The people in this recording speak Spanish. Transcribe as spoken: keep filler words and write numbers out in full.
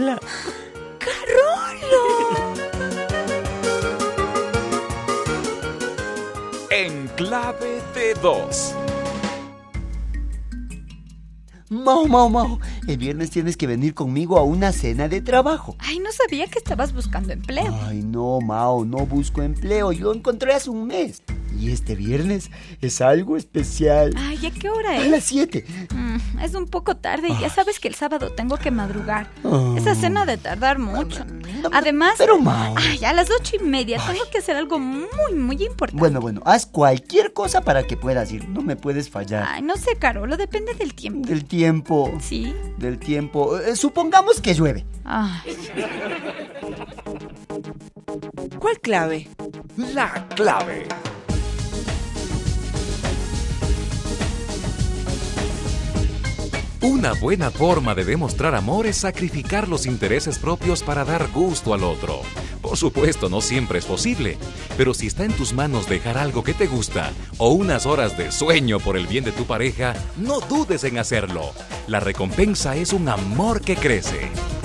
Carla. ¡Carolo! En clave de dos. Mau, Mau, Mau, el viernes tienes que venir conmigo a una cena de trabajo. Ay, no sabía que estabas buscando empleo. Ay, no, Mau, no busco empleo. Yo encontré hace un mes. Y este viernes es algo especial. Ay, ¿a qué hora A es? las siete. Mm, es un poco tarde y ya sabes que el sábado tengo que madrugar. Oh. Esa cena ha de tardar mucho. No, Además, pero, Mau. ay, a las ocho y media tengo que hacer algo muy, muy importante. Bueno, bueno, haz cualquier cosa para que puedas ir. No me puedes fallar. Ay, no sé, Carolo, depende del tiempo. Del tiempo. ¿Sí? Del tiempo. Eh, supongamos que llueve. Ay. ¿Cuál clave? La clave. Una buena forma de demostrar amor es sacrificar los intereses propios para dar gusto al otro. Por supuesto, no siempre es posible, pero si está en tus manos dejar algo que te gusta o unas horas de sueño por el bien de tu pareja, no dudes en hacerlo. La recompensa es un amor que crece.